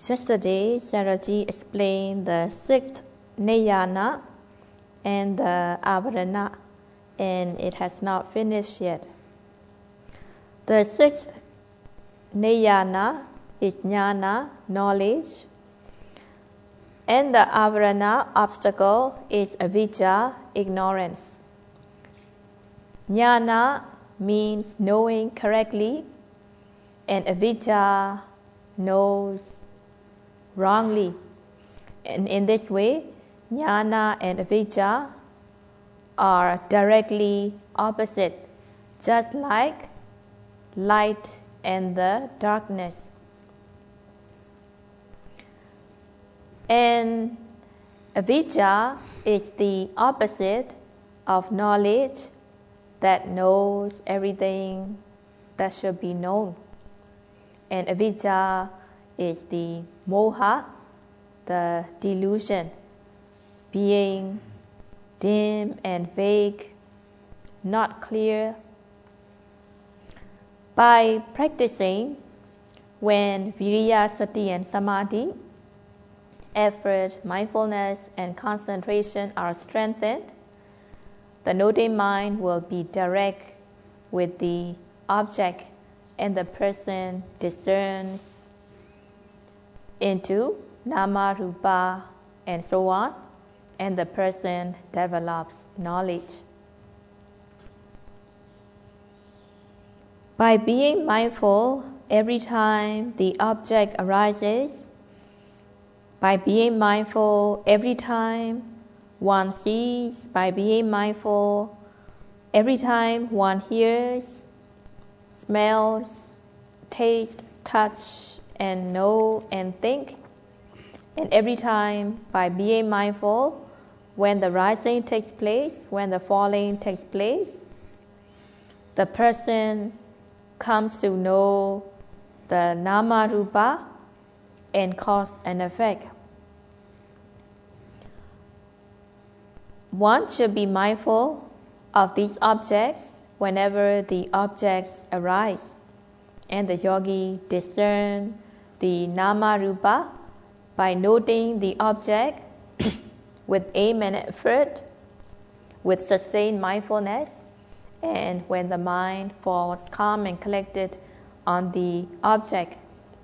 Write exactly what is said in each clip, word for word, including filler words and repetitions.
Yesterday, Saraji explained the sixth Nayana and the Avarana, and it has not finished yet. The sixth Nayana is Jnana, knowledge, and the Avarana, obstacle, is Avijja, ignorance. Jnana means knowing correctly, and Avijja knows wrongly. And in this way, Jnana and Avijja are directly opposite, just like light and the darkness. And Avijja is the opposite of knowledge that knows everything that should be known. And Avijja is the moha, the delusion, being dim and vague, not clear. By practicing, when viriya, sati, and samadhi, effort, mindfulness, and concentration are strengthened, the noting mind will be direct with the object, and the person discerns into nama, rupa, and so on, and the person develops knowledge. By being mindful every time the object arises, by being mindful every time one sees, by being mindful every time one hears, smells, tastes, touch, and know and think, and every time by being mindful when the rising takes place, when the falling takes place, the person comes to know the nama rupa and cause and effect. One should be mindful of these objects whenever the objects arise, and the yogi discern the nama rupa by noting the object with aim and effort, with sustained mindfulness, and when the mind falls calm and collected on the object.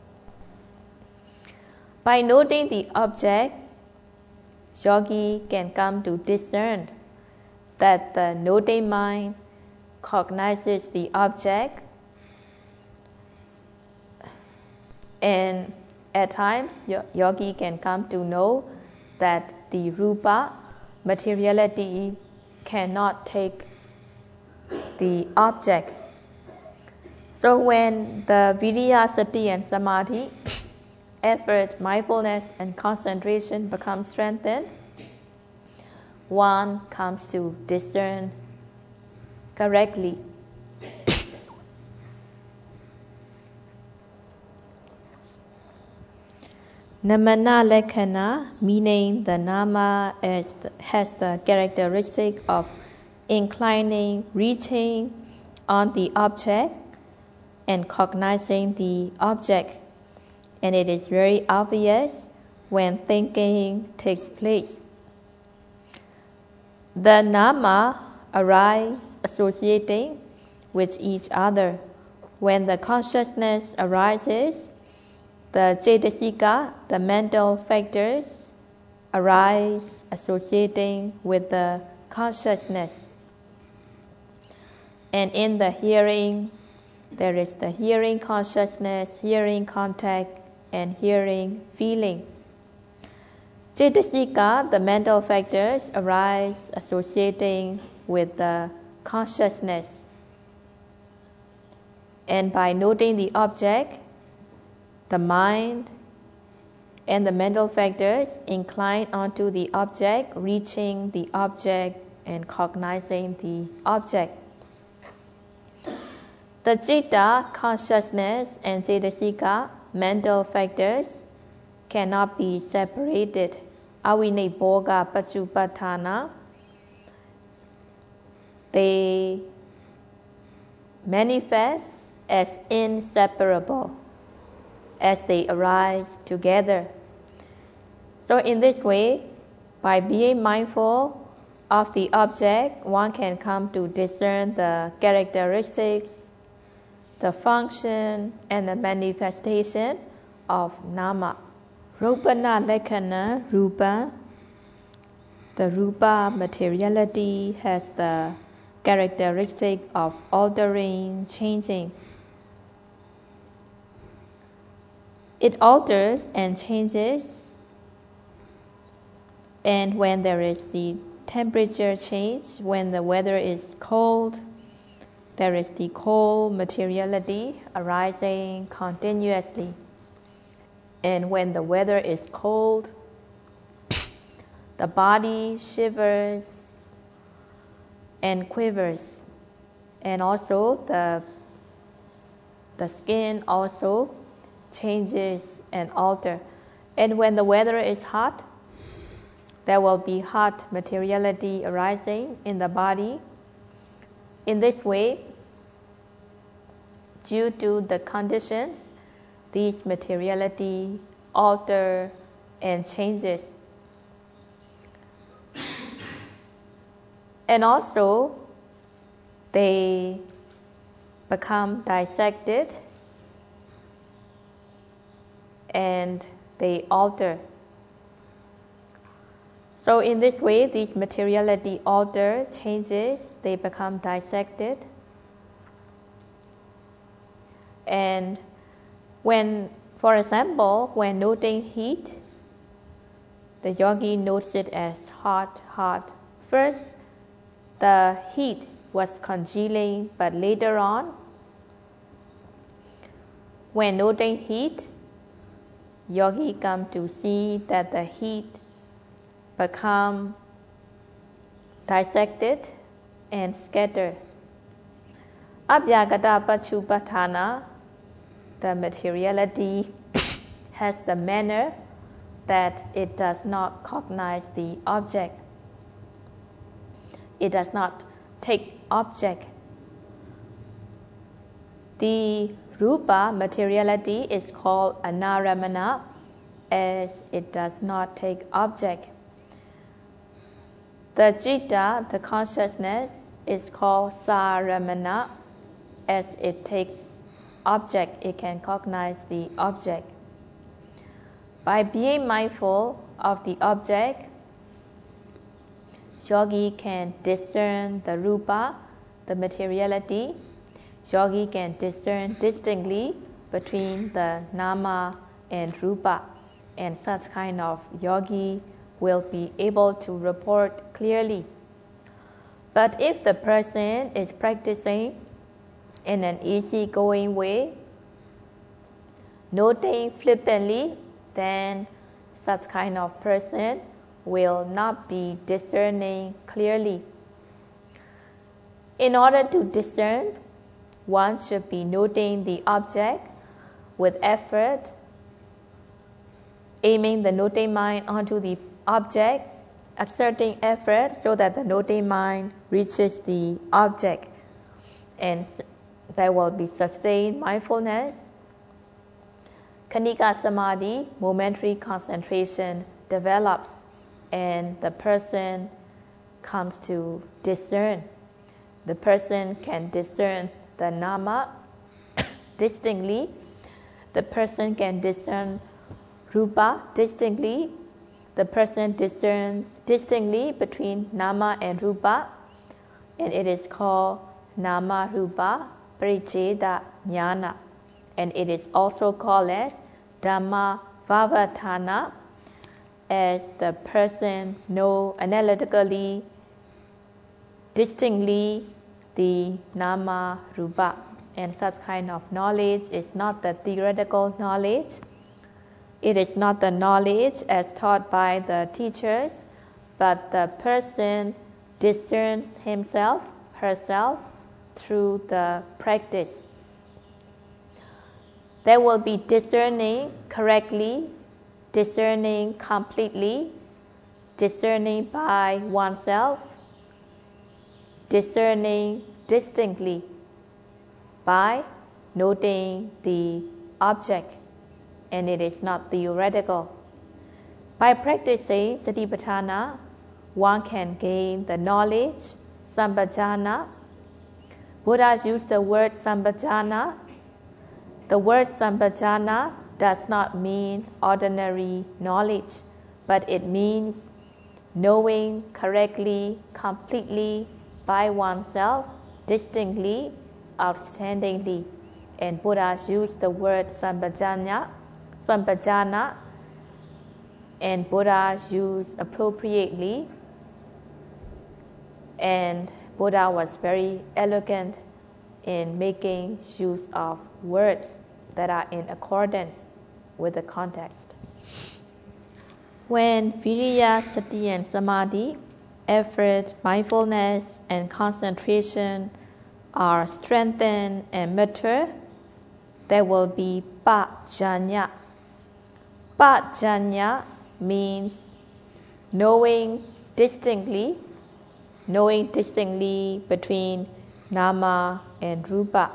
By noting the object, yogi can come to discern that the noting mind cognizes the object, and at times yogi can come to know that the rupa, materiality, cannot take the object. So when the viriya, sati, and samadhi, effort, mindfulness, and concentration become strengthened, one comes to discern correctly. Namana Lekhana, meaning the nama is the, has the characteristic of inclining, reaching on the object, and cognizing the object. And it is very obvious when thinking takes place. The nama arise associating with each other. When the consciousness arises, the cetasika, the mental factors, arise associating with the consciousness. And in the hearing, there is the hearing consciousness, hearing contact, and hearing feeling. Cetasika, the mental factors, arise associating with the consciousness. And by noting the object, the mind and the mental factors incline onto the object, reaching the object and cognizing the object. The citta, consciousness, and cetasika, mental factors, cannot be separated. Avinebhoga paccupatthana, they manifest as inseparable. as they arise together. So in this way, by being mindful of the object, one can come to discern the characteristics, the function, and the manifestation of nama. Rupana Lakkhana Rupa. The Rupa materiality has the characteristic of altering, changing. It alters and changes, and when there is the temperature change, when the weather is cold, there is the cold materiality arising continuously. And when the weather is cold, the body shivers and quivers, and also the, the skin also changes and alters. And when the weather is hot, there will be hot materiality arising in the body. In this way, due to the conditions, these materiality alter and changes. And also, they become dissected and they alter. So in this way, these materiality alter, changes, they become dissected. And when, for example, when noting heat, the yogi notes it as hot, hot. First, the heat was congealing, but later on, when noting heat, yogi come to see that the heat become dissected and scattered. Abhyagata Pachupatthana, the materiality has the manner that it does not cognize the object. It does not take object. The Rupa materiality is called Anaramana, as it does not take object. The Citta, the consciousness, is called Saramana, as it takes object, it can cognize the object. By being mindful of the object, yogi can discern the Rupa, the materiality. Yogi can discern distinctly between the Nama and Rupa, and such kind of yogi will be able to report clearly. But if the person is practicing in an easygoing way, noting flippantly, then such kind of person will not be discerning clearly. In order to discern, one should be noting the object with effort, aiming the noting mind onto the object, exerting effort so that the noting mind reaches the object, and there will be sustained mindfulness. Khanika Samadhi, momentary concentration, develops, and the person comes to discern. The person can discern the Nama distinctly. The person can discern Rupa distinctly. The person discerns distinctly between Nama and Rupa, and it is called Nama Rupa Paricheda Jnana, and it is also called as Dhamma Vavatthana, as the person know analytically, distinctly the Nama Rupa. And such kind of knowledge is not the theoretical knowledge. It is not the knowledge as taught by the teachers, but the person discerns himself, herself, through the practice. There will be discerning correctly, discerning completely, discerning by oneself, discerning distinctly by noting the object. and it is not theoretical. By practicing Satipatthana, one can gain the knowledge, Sampajana. Buddha used the word Sampajana. The word Sampajana does not mean ordinary knowledge, but it means knowing correctly, completely, by oneself, distinctly, outstandingly. And Buddha used the word Sampajana, Sampajana, and Buddha used appropriately. And Buddha was very elegant in making use of words that are in accordance with the context. When Viriya, Sati, and Samadhi, effort, mindfulness, and concentration are strengthened and mature, there will be Pajanya. Pajanya means knowing distinctly, knowing distinctly between Nama and Rupa.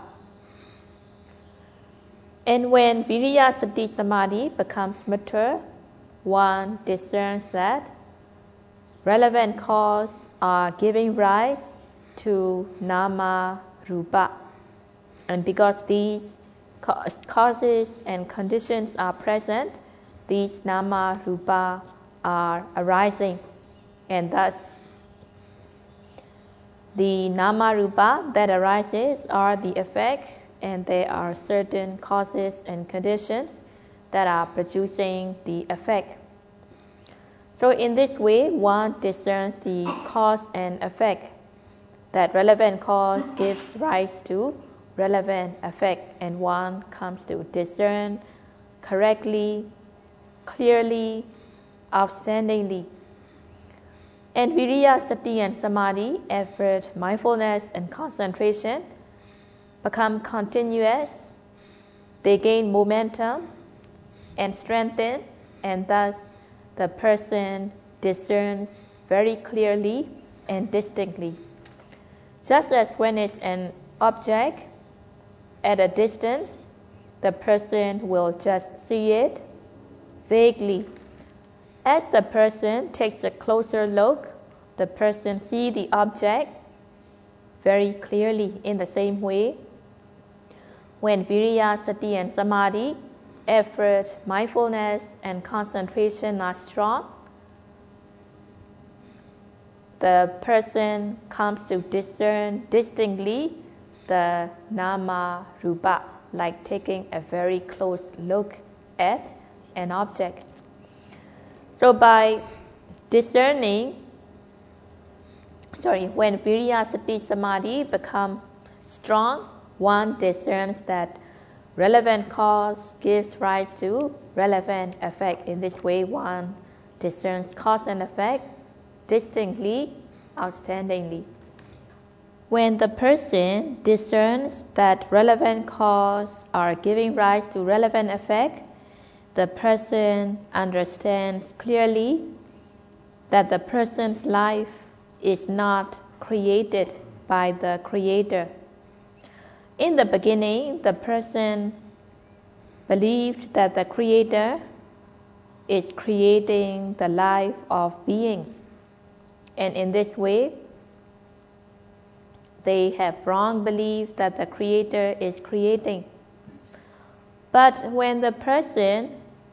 And when Viriya, Sati, Samadhi becomes mature, one discerns that relevant causes are giving rise to Nama, Rupa. And because these causes and conditions are present, these Nama, Rupa are arising. And thus, the Nama, Rupa that arises are the effect, and there are certain causes and conditions that are producing the effect. So in this way, one discerns the cause and effect. That relevant cause gives rise to relevant effect, and one comes to discern correctly, clearly, outstandingly. And Viriya, Sati, and Samadhi, effort, mindfulness, and concentration become continuous. They gain momentum and strengthen, and thus the person discerns very clearly and distinctly. Just as when it's an object at a distance, the person will just see it vaguely. As the person takes a closer look, the person sees the object very clearly. In the same way, when Viriya, Sati, and Samadhi, effort, mindfulness, and concentration are strong, the person comes to discern distinctly the Nama, Rupa, like taking a very close look at an object. So by discerning, sorry, when Viriya, Sati, Samadhi become strong, one discerns that relevant cause gives rise to relevant effect. In this way, one discerns cause and effect distinctly, outstandingly. When the person discerns that relevant cause are giving rise to relevant effect, the person understands clearly that the person's life is not created by the Creator. In the beginning, the person believed that the Creator is creating the life of beings. And in this way, they have wrong belief that the Creator is creating. But when the person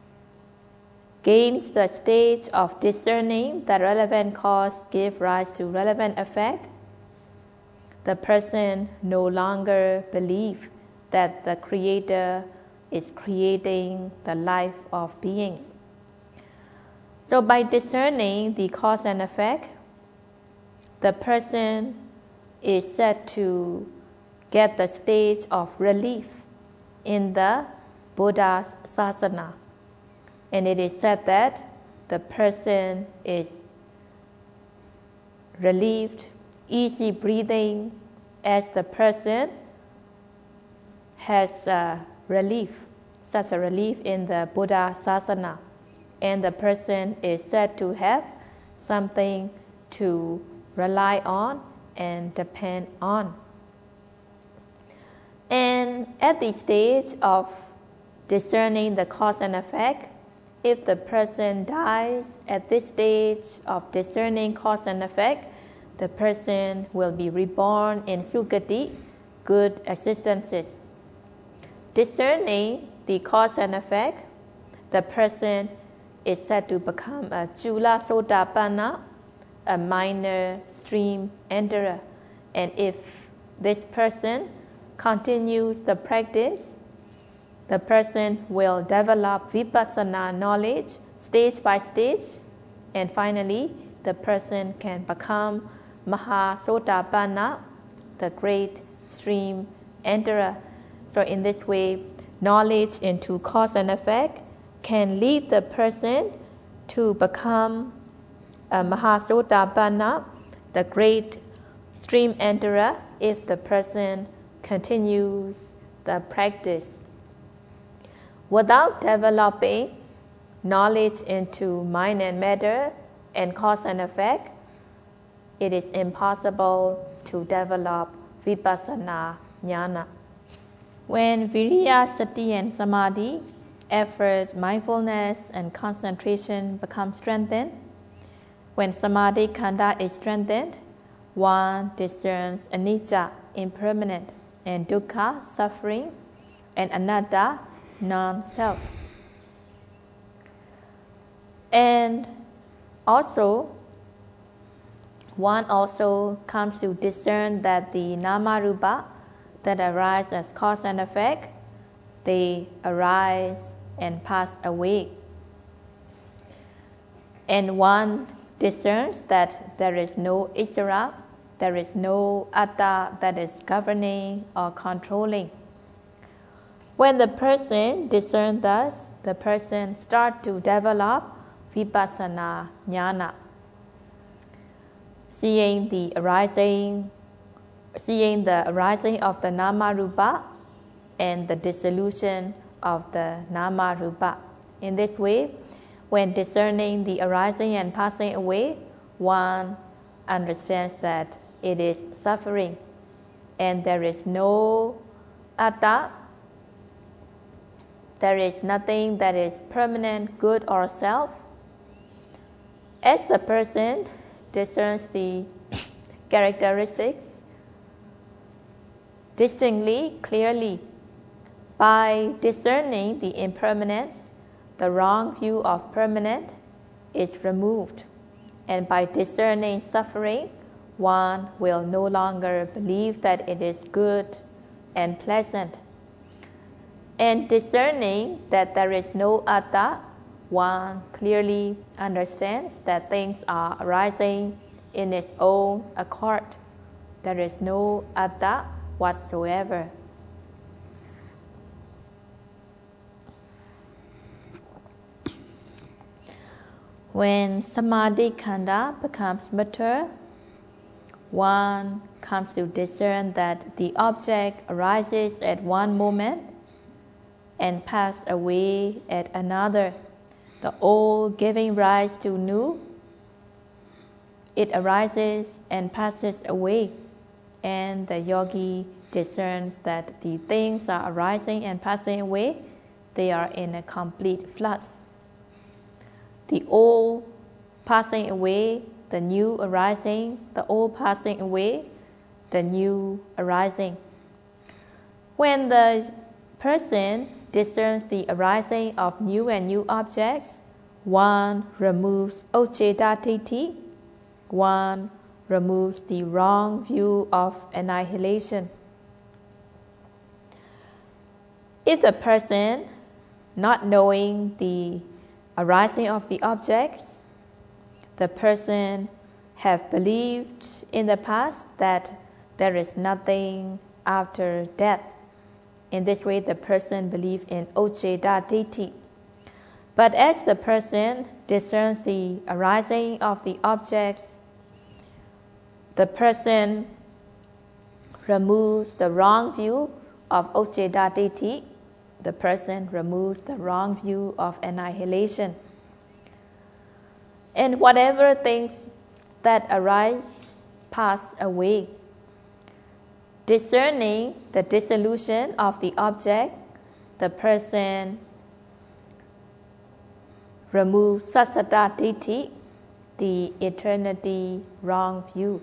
gains the stage of discerning that relevant cause give rise to relevant effect, the person no longer believes that the Creator is creating the life of beings. So by discerning the cause and effect, the person is said to get the stage of relief in the Buddha's sasana. And it is said that the person is relieved, easy breathing, as the person has a relief, such a relief in the Buddha sasana. And the person is said to have something to rely on and depend on. And at the stage of discerning the cause and effect. If the person dies at this stage of discerning cause and effect, the person will be reborn in Sukati, good existences. Discerning the cause and effect, the person is said to become a Chula Sotapanna, a minor stream enterer. And if this person continues the practice, the person will develop vipassana knowledge stage by stage, and finally the person can become Mahasotapanna, the great stream enterer. So in this way, knowledge into cause and effect can lead the person to become a Mahasotapanna, the great stream enterer, if the person continues the practice. Without developing knowledge into mind and matter and cause and effect, it is impossible to develop vipassana jnana. When viriya, sati, and samadhi, effort, mindfulness, and concentration become strengthened, when samadhi khanda is strengthened, one discerns anicca, impermanent, and dukkha, suffering, and anatta, non-self. And also, one also comes to discern that the nama rupa that arise as cause and effect, they arise and pass away. And one discerns that there is no isara, there is no atta that is governing or controlling. When the person discerns thus, the person starts to develop vipassana jnana, seeing the arising, seeing the arising of the nama rupa and the dissolution of the nama rupa. In this way, when discerning the arising and passing away, one understands that it is suffering and there is no atta. There is nothing that is permanent, good, or self. As the person discerns the characteristics distinctly, clearly, by discerning the impermanence, the wrong view of permanent is removed. And by discerning suffering, one will no longer believe that it is good and pleasant. And discerning that there is no atta, one clearly understands that things are arising in its own accord. There is no atta whatsoever. When samadhi khanda becomes mature, one comes to discern that the object arises at one moment and passes away at another, the old giving rise to new. It arises and passes away, and the yogi discerns that the things are arising and passing away, they are in a complete flux. The old passing away, the new arising, the old passing away, the new arising. When the person discerns the arising of new and new objects, one removes Ucceda Ditthi, one removes the wrong view of annihilation. If the person, not knowing the arising of the objects, the person have believed in the past that there is nothing after death. In this way, the person believes in Ucceda Ditthi. But as the person discerns the arising of the objects, the person removes the wrong view of Ucceda Ditthi. The person removes the wrong view of annihilation. And whatever things that arise pass away. Discerning the dissolution of the object the person removes sassata ditthi, the eternity wrong view.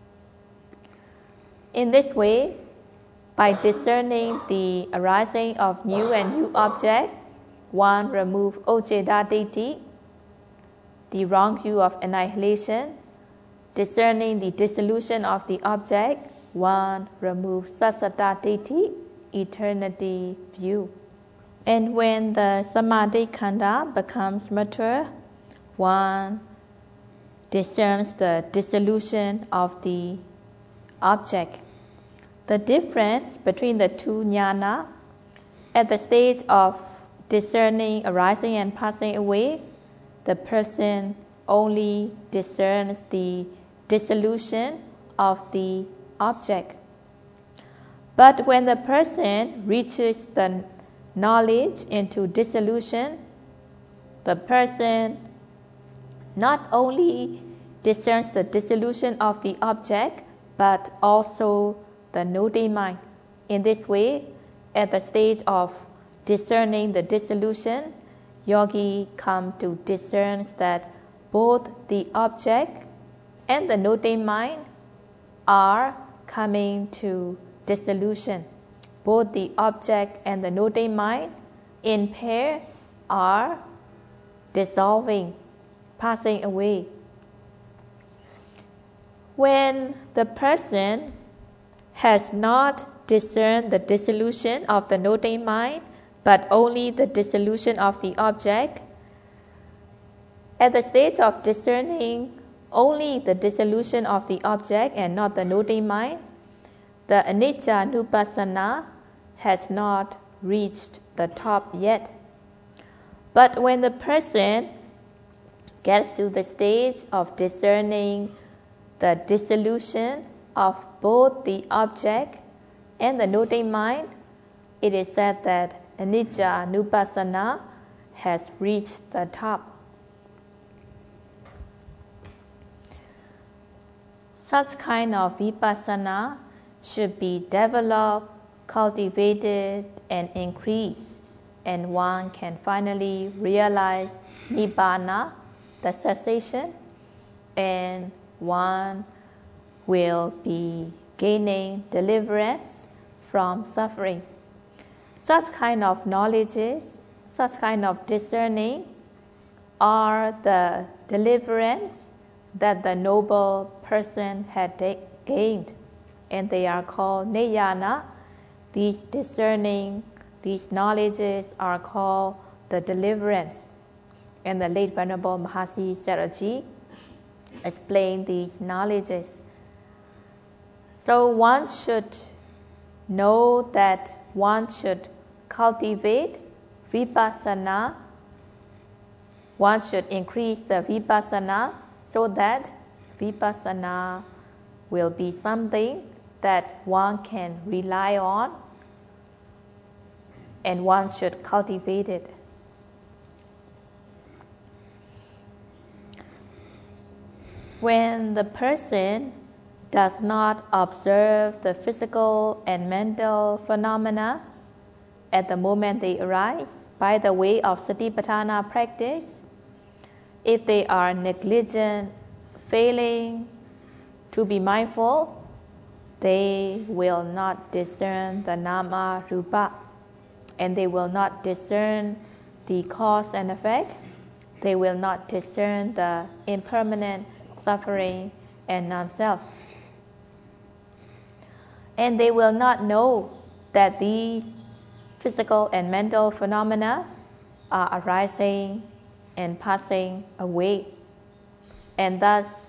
In this way, by discerning the arising of new and new object, one removes ojjeda ditthi, the wrong view of annihilation. Discerning the dissolution of the object, one removes sassata ditthi, eternity view. And when the samadhi khanda becomes mature, one discerns the dissolution of the object. The difference between the two jnana, at the stage of discerning arising and passing away, the person only discerns the dissolution of the object. But when the person reaches the knowledge into dissolution, the person not only discerns the dissolution of the object, but also the noting mind. In this way, at the stage of discerning the dissolution, yogi come to discern that both the object and the noting mind are coming to dissolution. Both the object and the noting mind in pair are dissolving, passing away. When the person has not discerned the dissolution of the noting mind, but only the dissolution of the object, at the stage of discerning only the dissolution of the object and not the noting mind, the anicca nupassana has not reached the top yet. But when the person gets to the stage of discerning the dissolution of both the object and the noting mind, it is said that anicca nupassana has reached the top. Such kind of vipassana should be developed, cultivated, and increased, and one can finally realize nibbana, the cessation, and one will be gaining deliverance from suffering. Such kind of knowledges, such kind of discerning are the deliverance that the noble person had de- gained, and they are called niyana. These discerning, these knowledges are called the deliverance. And the late Venerable Mahasi Sayadaw explained these knowledges. So one should know that one should cultivate vipassana, one should increase the vipassana so that vipassana will be something that one can rely on, and one should cultivate it. When the person does not observe the physical and mental phenomena at the moment they arise by the way of Satipatthana practice, if they are negligent, failing to be mindful, they will not discern the nama rupa, and they will not discern the cause and effect. They will not discern the impermanent suffering and non-self. And they will not know that these physical and mental phenomena are arising and passing away, and thus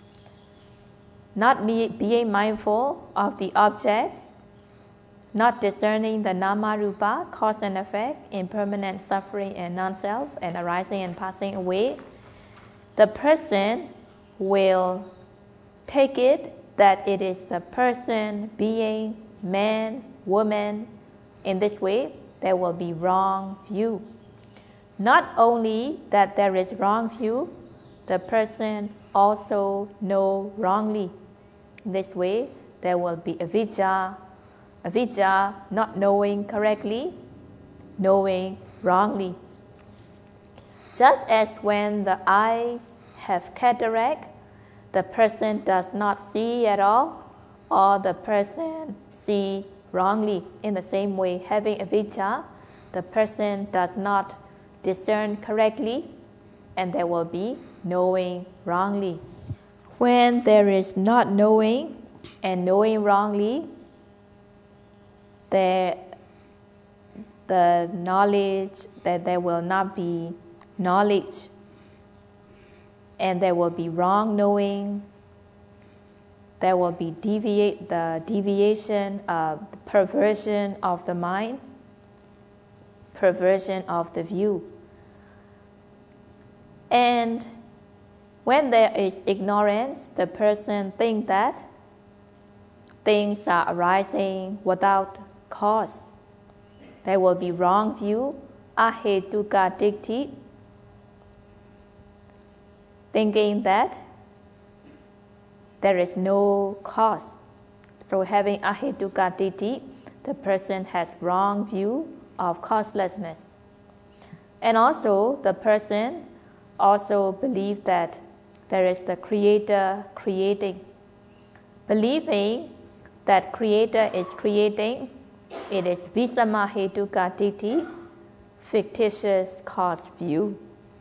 not be, being mindful of the objects, not discerning the nama rupa, cause and effect, impermanent suffering and non-self, and arising and passing away, the person will take it that it is the person, being, man, woman. In this way, there will be wrong view. Not only that there is wrong view, the person also know wrongly. In this way, there will be avijja, avijja not knowing correctly, knowing wrongly. Just as when the eyes have cataract, the person does not see at all, or the person see wrongly. In the same way, having avijja, the person does not discern correctly, and there will be knowing wrongly. When there is not knowing and knowing wrongly, there, the knowledge, that there will not be knowledge, and there will be wrong knowing. There will be deviate the deviation, uh, the perversion of the mind, perversion of the view. And when there is ignorance, the person thinks that things are arising without cause. There will be wrong view, ahetuka ditti, thinking that there is no cause. So having ahetuka ditti, the person has wrong view of causelessness. And also the person also believes that there is the creator creating. Believing that creator is creating, it is visamahetuka ditti, fictitious cause view.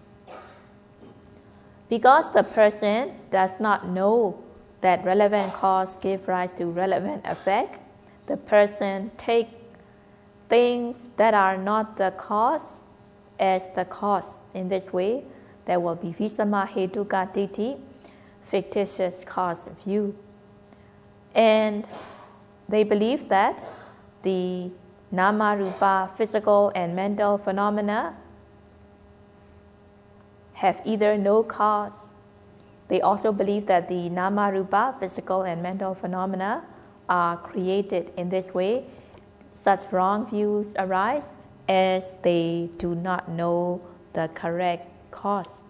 Because the person does not know that relevant cause gives rise to relevant effect, the person takes things that are not the cause as the cause. In this way, there will be visamahetuka ditti, fictitious cause view. And they believe that the nama rupa, physical and mental phenomena, have either no cause. They also believe that the nama rupa, physical and mental phenomena, are created. In this way, such wrong views arise as they do not know the correct cause.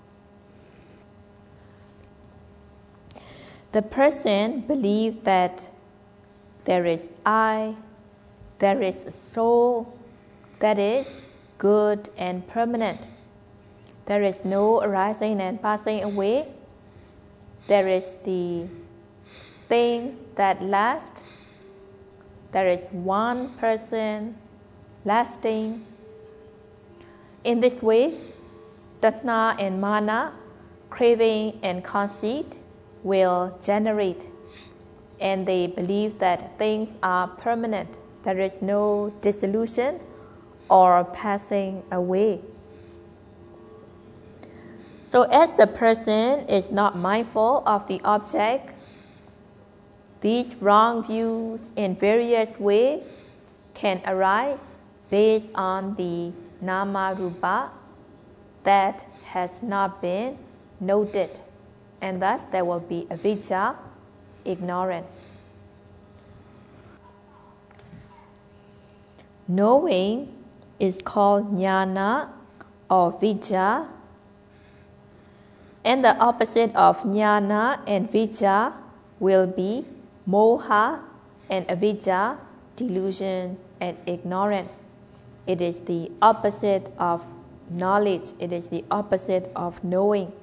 The person believes that there is I, there is a soul that is good and permanent. There is no arising and passing away. There is the things that last. There is one person lasting. In this way, tatna and mana, craving and conceit, will generate, and they believe that things are permanent. There is no dissolution or passing away. So as the person is not mindful of the object, these wrong views in various ways can arise based on the nama rupa that has not been noted, and thus there will be avijja, ignorance. Knowing is called jnana or vijja, and the opposite of jnana and vijja will be moha and avijja, delusion and ignorance. It is the opposite of knowledge. It is the opposite of knowing.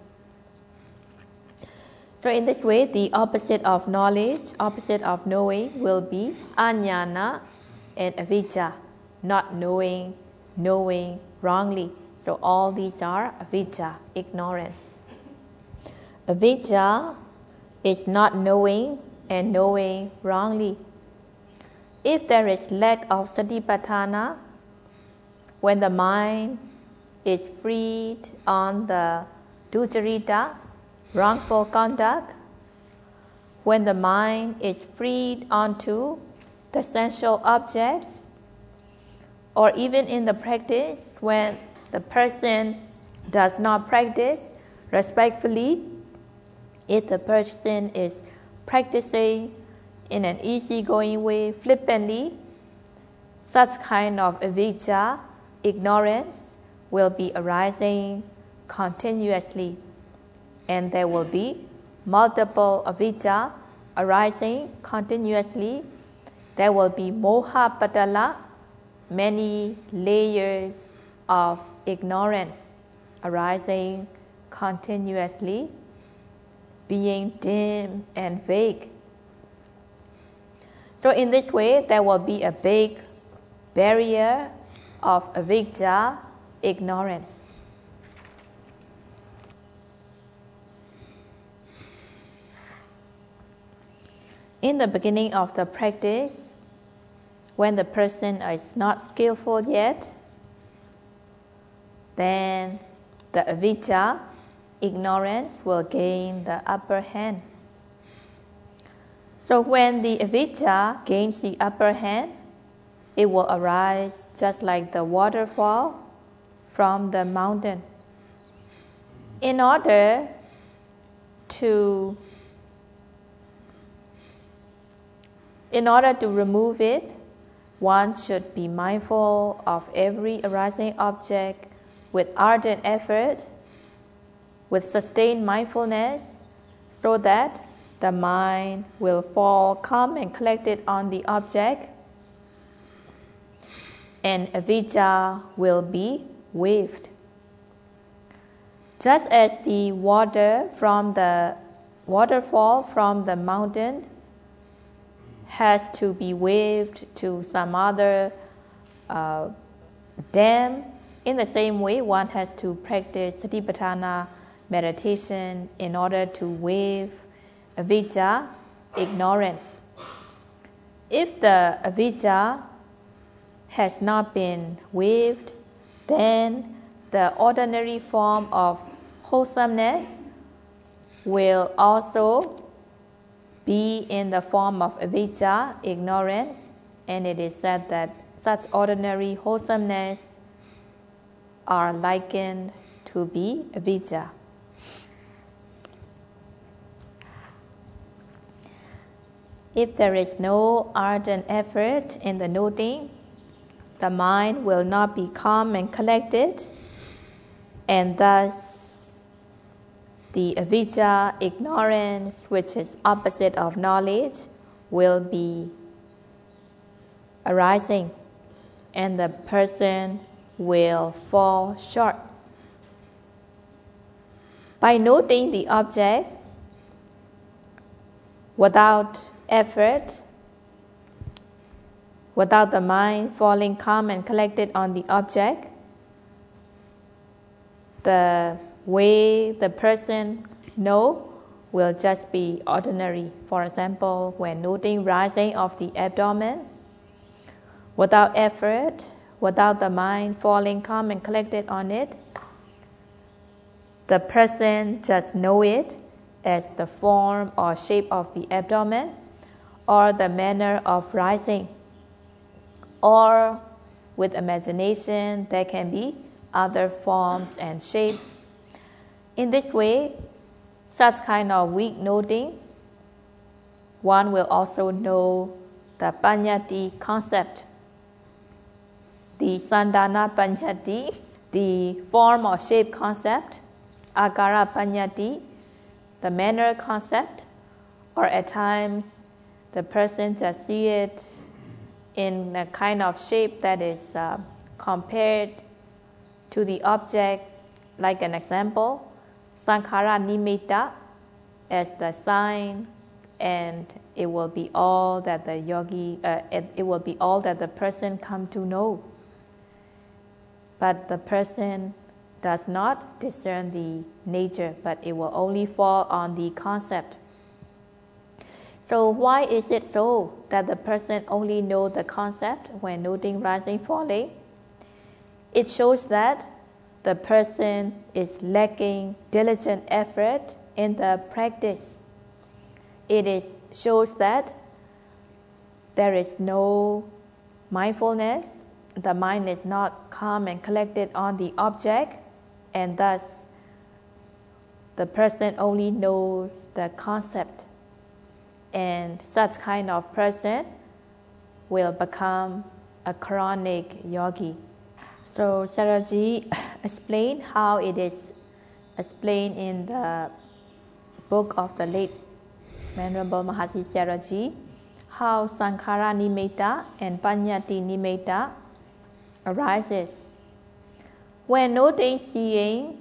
So in this way, the opposite of knowledge, opposite of knowing will be ajnana and avijja, not knowing, knowing wrongly. So all these are avijja, ignorance. Avijja is not knowing and knowing wrongly. If there is lack of satipatthana, when the mind is freed on the ducharita, wrongful conduct, when the mind is freed onto the sensual objects, or even in the practice, when the person does not practice respectfully, if the person is practicing in an easygoing way, flippantly, such kind of avijja, ignorance, will be arising continuously. And there will be multiple avijja arising continuously. There will be moha patala, many layers of ignorance arising continuously, being dim and vague. So in this way, there will be a big barrier of avijja, ignorance. In the beginning of the practice, when the person is not skillful yet, then the avijja, ignorance, will gain the upper hand. So when the avijja gains the upper hand, it will arise just like the waterfall from the mountain. In order to In order to remove it, one should be mindful of every arising object with ardent effort, with sustained mindfulness, so that the mind will fall calm and collected on the object, and avijja will be waved. Just as the water from the waterfall from the mountain has to be waved to some other uh, dam, in the same way one has to practice satipatthana meditation in order to wave avijja, ignorance. If the avijja has not been waved, then the ordinary form of wholesomeness will also be in the form of avijja, ignorance, and it is said that such ordinary wholesomeness are likened to be avijja. If there is no ardent effort in the noting, the mind will not be calm and collected, and thus the avijja, ignorance, which is opposite of knowledge, will be arising, and the person will fall short. By noting the object without effort, without the mind falling calm and collected on the object, the way the person know will just be ordinary. For example, when noting rising of the abdomen, without effort, without the mind falling calm and collected on it, the person just know it as the form or shape of the abdomen, or the manner of rising. Or with imagination, there can be other forms and shapes. In this way, such kind of weak noting, one will also know the paññatti concept, the sandana paññatti, the form or shape concept, akara paññatti, the manner concept, or at times the person just see it in a kind of shape that is uh, compared to the object. Like an example, sankhara nimitta as the sign, and it will be all that the yogi, uh, it, it will be all that the person come to know. But the person does not discern the nature, but it will only fall on the concept. So why is it so that the person only know the concept when noting rising, falling? It shows that the person is lacking diligent effort in the practice. It is, shows that there is no mindfulness, the mind is not calm and collected on the object, and thus the person only knows the concept. And such kind of person will become a chronic yogi. So Sayadaw explained how it is explained in the book of the late Venerable Mahasi Sayadaw, how Sankhara Nimitta and Paññatti Nimitta arises. When noting seeing,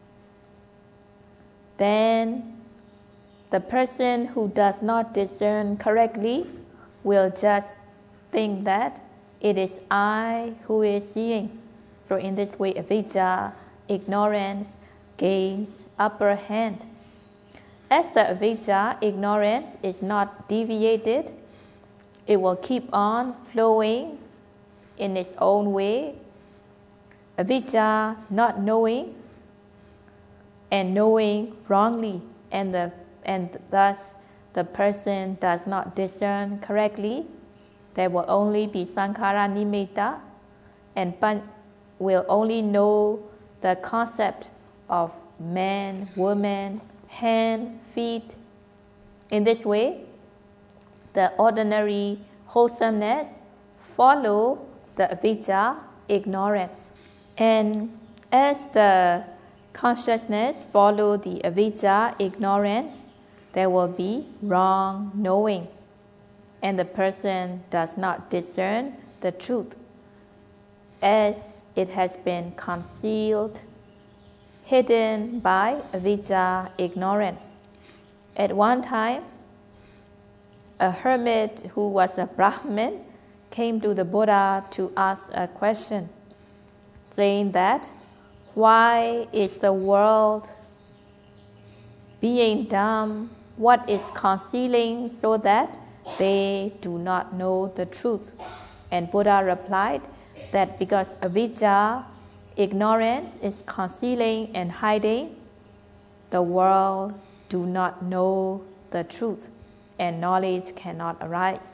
then the person who does not discern correctly will just think that it is I who is seeing. So in this way, avijja, ignorance, gains upper hand. As the avijja, ignorance is not deviated, it will keep on flowing in its own way. Avijja, not knowing, and knowing wrongly, and the and thus the person does not discern correctly. There will only be sankhara nimitta, and will only know the concept of man, woman, hand, feet. In this way, the ordinary wholesomeness follow the avijja, ignorance. And as the consciousness follow the avijja, ignorance, there will be wrong knowing, and the person does not discern the truth, as it has been concealed, hidden by avijja, ignorance. At one time, a hermit who was a Brahmin came to the Buddha to ask a question, saying that, why is the world being dumb? What is concealing so that they do not know the truth? And Buddha replied that because avijja, ignorance, is concealing and hiding, the world do not know the truth, and knowledge cannot arise.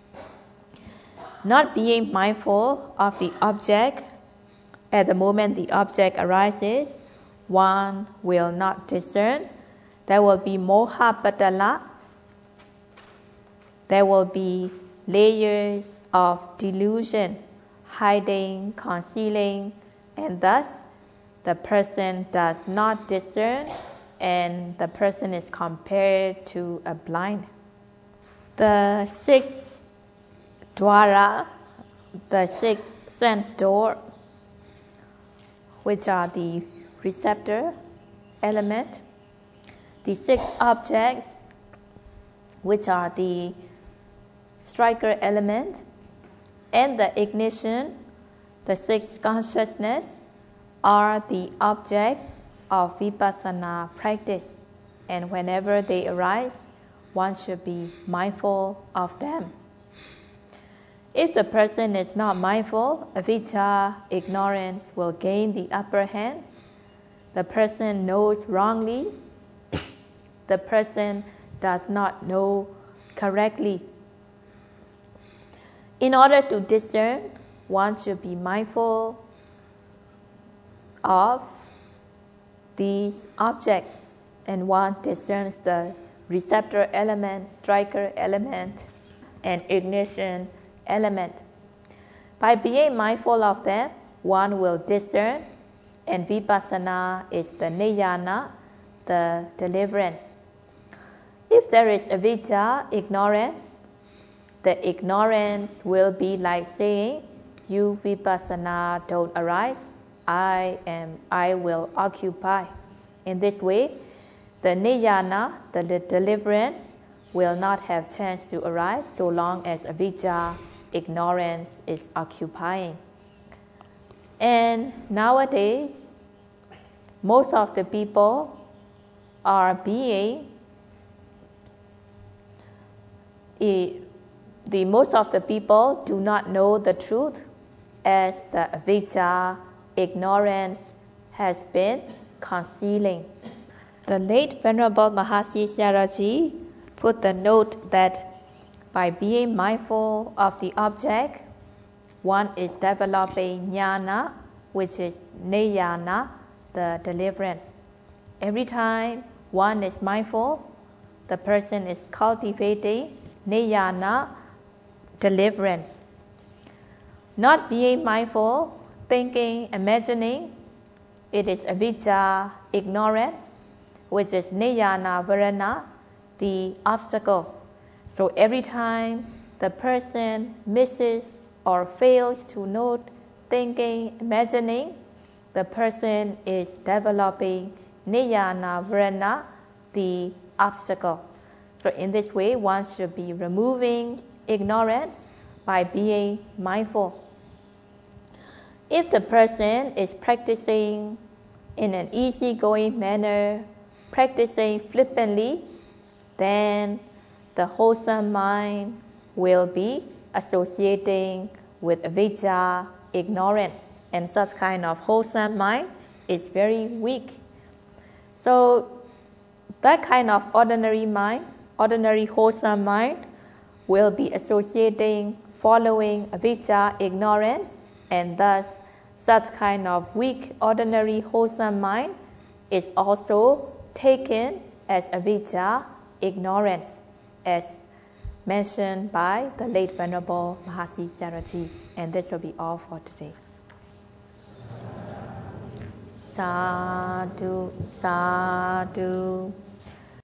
Not being mindful of the object, at the moment the object arises, one will not discern. There will be moha patala. There will be layers of delusion, hiding, concealing, and thus the person does not discern, and the person is compared to a blind. The sixth dwara, the sixth sense door, which are the receptor element, the six objects, which are the striker element, and the ignition, the six consciousness, are the object of vipassana practice, and whenever they arise, one should be mindful of them. If the person is not mindful, avijja, ignorance, will gain the upper hand. The person knows wrongly. The person does not know correctly. In order to discern, one should be mindful of these objects, and one discerns the receptor element, striker element, and ignition element. By being mindful of them, one will discern, and vipassana is the niyana, the deliverance. If there is avijja, ignorance, the ignorance will be like saying, you vipassana don't arise, I am, I will occupy. In this way, the niyana, the deliverance, will not have chance to arise so long as avijja, ignorance, is occupying. And nowadays, most of the people are being the, the most of the people do not know the truth, as the avijja, ignorance, has been concealing. The late Venerable Mahasi Sayadaw put the note that by being mindful of the object, one is developing jnana, which is niyana, the deliverance. Every time one is mindful, the person is cultivating niyana, deliverance. Not being mindful, thinking, imagining, it is avijja, ignorance, which is niyana varana, the obstacle. So every time the person misses or fails to note thinking, imagining, the person is developing Niyana Varana, the obstacle. So in this way, one should be removing ignorance by being mindful. If the person is practicing in an easygoing manner, practicing flippantly, then the wholesome mind will be associating with avijja, ignorance, and such kind of wholesome mind is very weak. So that kind of ordinary mind, ordinary wholesome mind, will be associating, following avijja, ignorance, and thus such kind of weak, ordinary wholesome mind is also taken as avijja, ignorance, as mentioned by the late Venerable Mahasi Sayadaw. And this will be all for today. Sadhu, sadhu.